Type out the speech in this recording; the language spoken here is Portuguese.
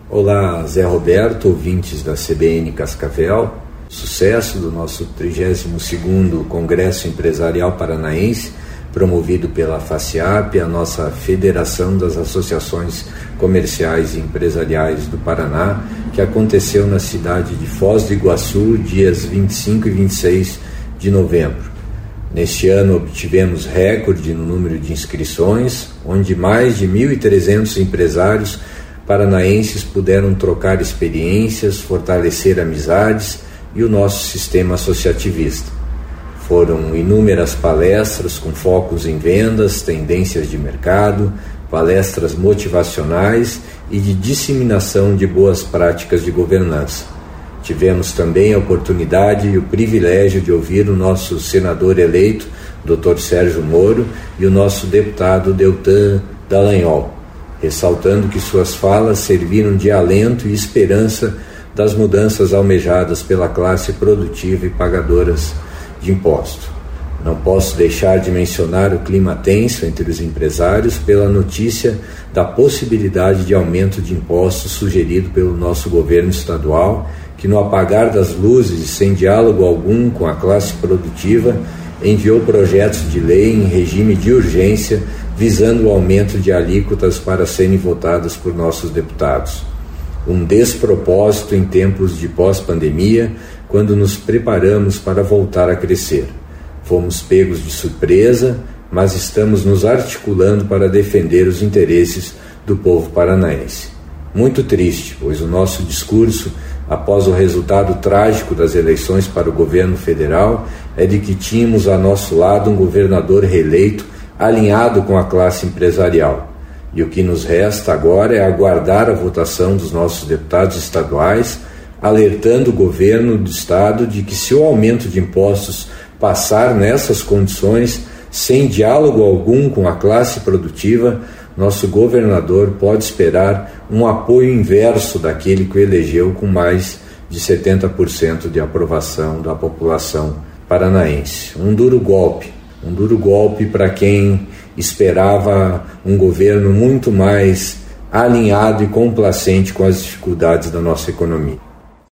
Olá, Zé Roberto, ouvintes da CBN Cascavel. Sucesso do nosso 32º Congresso Empresarial Paranaense, promovido pela FACIAP, a nossa Federação das Associações Comerciais e Empresariais do Paraná, que aconteceu na cidade de Foz do Iguaçu, dias 25 e 26 de novembro. Neste ano obtivemos recorde no número de inscrições, onde mais de 1.300 empresários paranaenses puderam trocar experiências, fortalecer amizades e o nosso sistema associativista. Foram inúmeras palestras com focos em vendas, tendências de mercado, palestras motivacionais e de disseminação de boas práticas de governança. Tivemos também a oportunidade e o privilégio de ouvir o nosso senador eleito, Dr. Sérgio Moro, e o nosso deputado Deltan Dallagnol, ressaltando que suas falas serviram de alento e esperança das mudanças almejadas pela classe produtiva e pagadoras de imposto. Não posso deixar de mencionar o clima tenso entre os empresários pela notícia da possibilidade de aumento de impostos sugerido pelo nosso governo estadual, que no apagar das luzes e sem diálogo algum com a classe produtiva, enviou projetos de lei em regime de urgência visando o aumento de alíquotas para serem votadas por nossos deputados. Um despropósito em tempos de pós-pandemia, quando nos preparamos para voltar a crescer. Fomos pegos de surpresa, mas estamos nos articulando para defender os interesses do povo paranaense. Muito triste, pois o nosso discurso, após o resultado trágico das eleições para o governo federal, é de que tínhamos a nosso lado um governador reeleito alinhado com a classe empresarial. E o que nos resta agora é aguardar a votação dos nossos deputados estaduais, alertando o governo do estado de que, se o aumento de impostos passar nessas condições, sem diálogo algum com a classe produtiva, nosso governador pode esperar um apoio inverso daquele que o elegeu, com mais de 70% de aprovação da população paranaense. Um duro golpe para quem esperava um governo muito mais alinhado e complacente com as dificuldades da nossa economia.